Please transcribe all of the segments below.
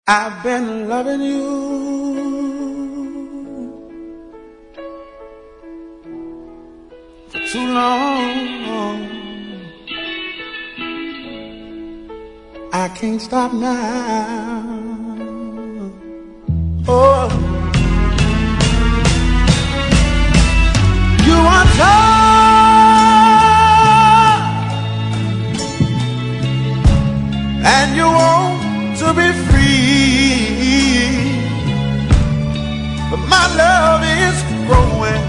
I've been loving you for too long. I can't stop now. Oh, you are tired and you want to be free, but my love is growing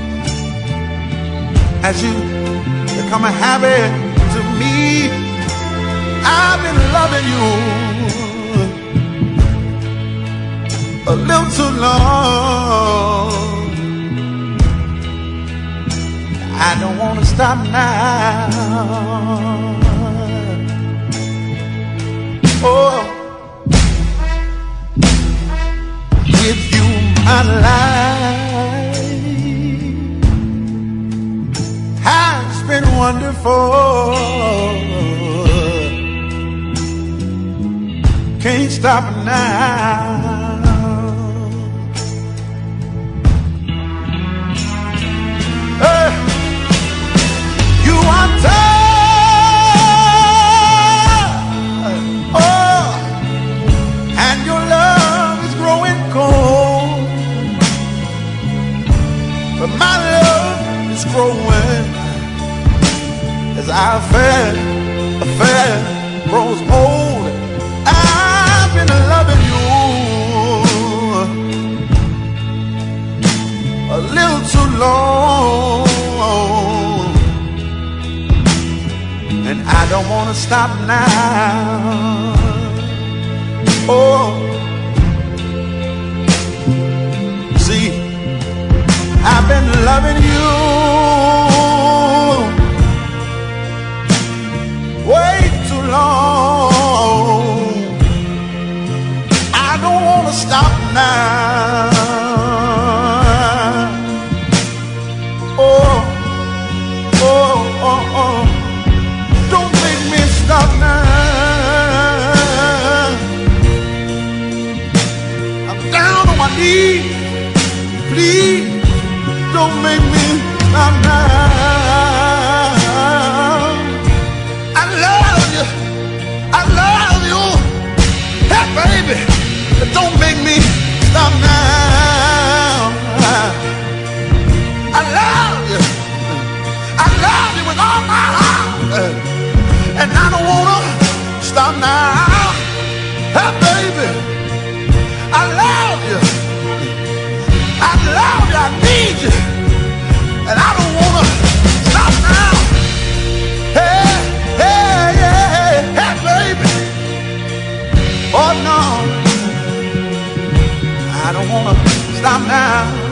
as you become a habit to me. I've been loving you a little too long. I don't want to stop now. Oh, with you my life has been wonderful. Can't stop now. You are tired, oh, and your love is growing cold, but my love is growing as our affair grows old. I've been loving you a little too long, and I don't want to stop now. Oh, see, I've been loving you way too long. I don't want to stop now. Oh, oh, oh, oh. Don't make me stop now. I'm down on my knees. Please, don't make me stop now. I love you. I love you. Hey, baby, don't make me stop now. I love you. I love you with all my heart, and I don't wanna stop now. Hey, baby, I love you. I love you. I need you, and I don't wanna stop now. Hey, hey, hey, hey, baby. Oh no, I don't wanna stop now.